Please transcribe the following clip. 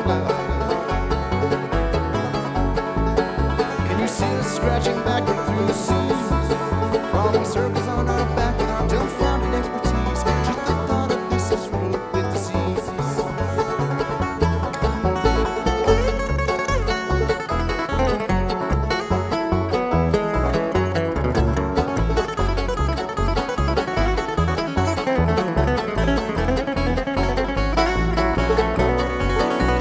Can you see us scratching backward through the seas, crawling circles on our back with our tail